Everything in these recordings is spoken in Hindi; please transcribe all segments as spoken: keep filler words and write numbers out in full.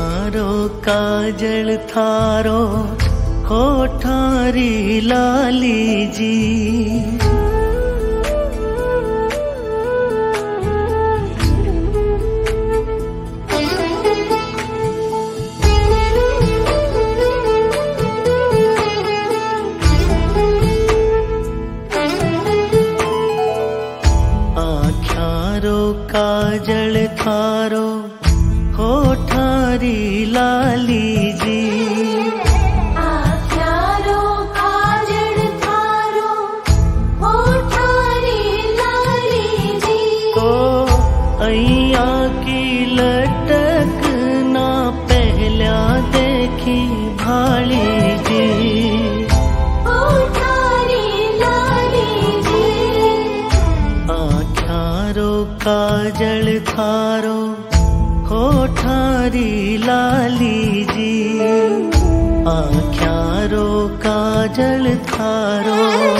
आँख्यारो काजल थारो होठारी लाली जी। आँख्यारो काजल थारो होठारी लाली जी। आँख्यारो काजल थारो होठारी लाली जी। तो अइया की लटक ना पहल्या देखी भाली जी। होठारी लाली जी। आँख्यारो काजल थारो होठारी लाली जी। आँख्यारो काजल थारो।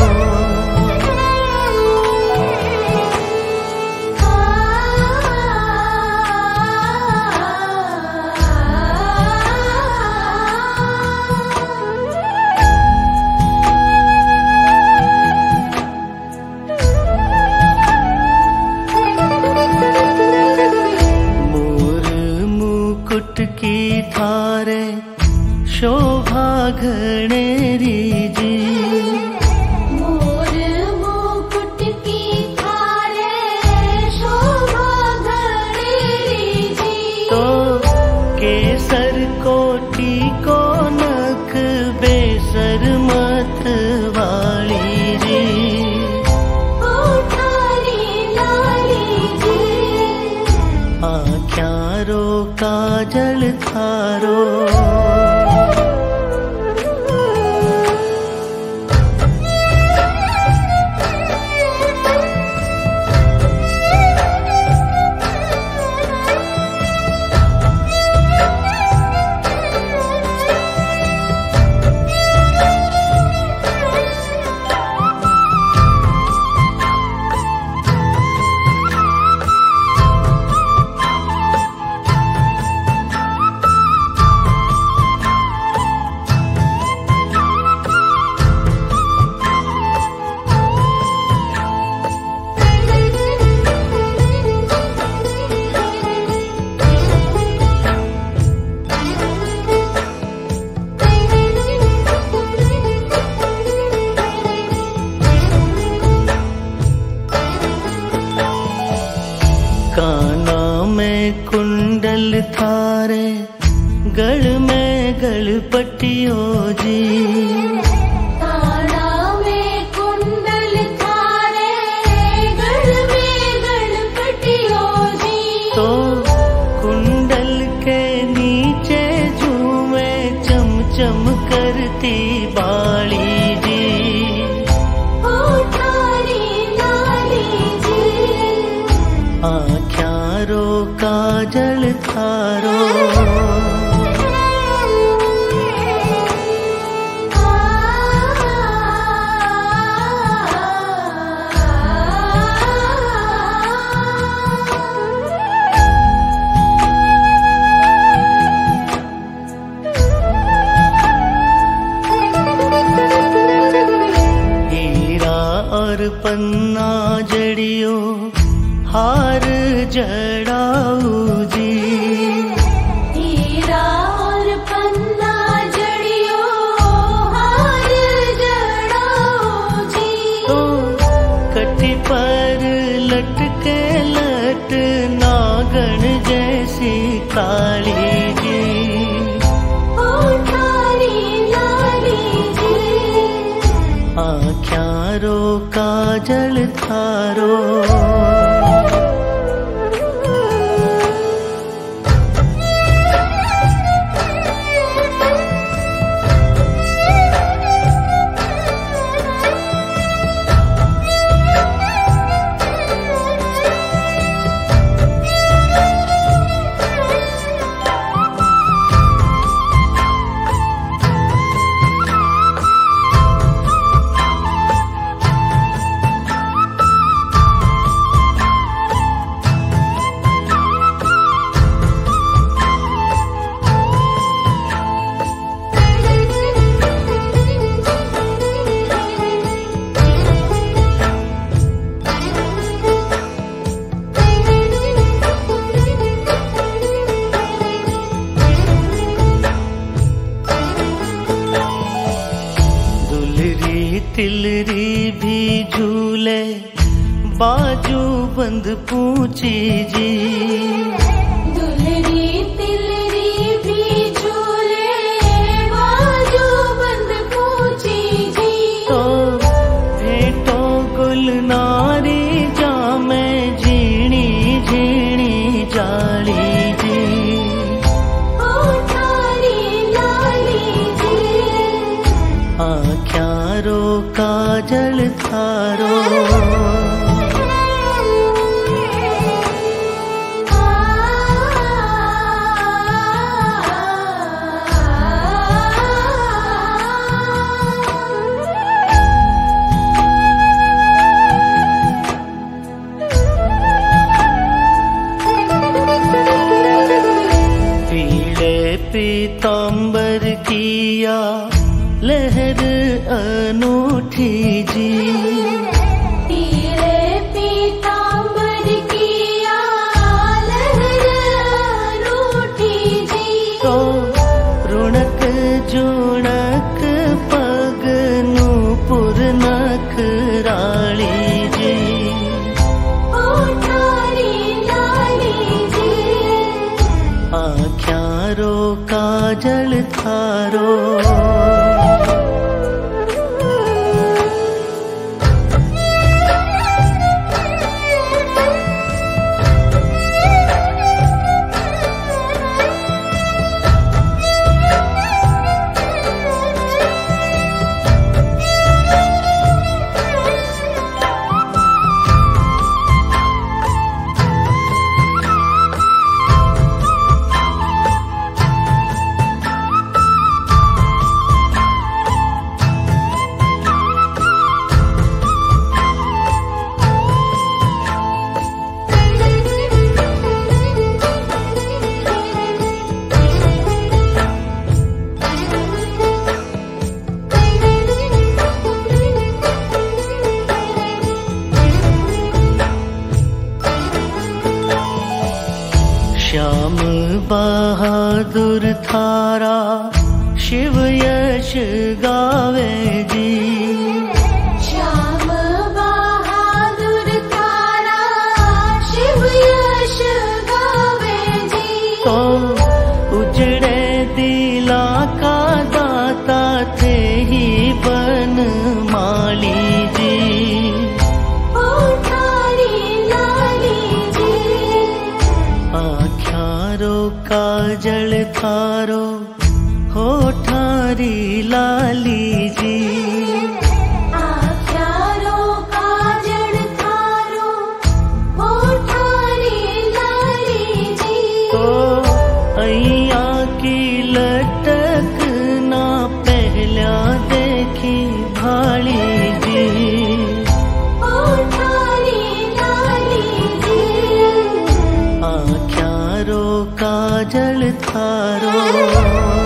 की थारे शोभा घनेरी जी। मोर मुकुट की थारे शोभा घनेरी जी। तो केसर कोटि को नख बेसर मत वाली जी। होठारी लाली जी। आँख्यारो काजल थारो। काना में कुंडल थारे गल में गलपटियो जी। काना में कुंडल थारे गल में गलपटियो जी। तो कुंडल के नीचे झूमे चम चम करती बाली जी। होठारी लाली जी। आँख्यारो काजल थारो। हीरा और पन्ना जड़ियो हार जड़ाऊ जी। हीरा और पन्ना जड़ियो हार जड़ाऊ जी। तो कटी पर लटके लट नागन जैसी काली जी। होठारी लाली जी। आँख्यारो काजल थारो। तिलरी भी झूले बाजू बंद पूछी जी। दुलरी तिलरी भी झूले बाजू बंद पूछी जी। तो भेटो गुलनारी जामे झीणी झीणी जाली जी। ओ थारी लाली जी। आँख्यारो काजल थारो पीतांबर किया लहर अनूठी जी। पीले पीतांबर किया लहर अनूठी जी। तो रुणक जुणक पग नूपुर नख राली जी। ओ थारी लाली जी। आँख्यारो काजल थारो श्याम बहादुर थारा शिव यश गावे जी। श्याम बहादुर थारा शिव यश गावे जी। तो उजड़े दिला का दाता थे ही बन माली जी। ओ थारी लाली जी। आँख्यारो काजल थारो हो ठारी लाली जी। आँख्यारो काजल थारो हो थारी लाली जी। तो अइया की लटक ना पहला देखी भाली जी। ओ थारी लाली जी। आँख्यारो काजल थारो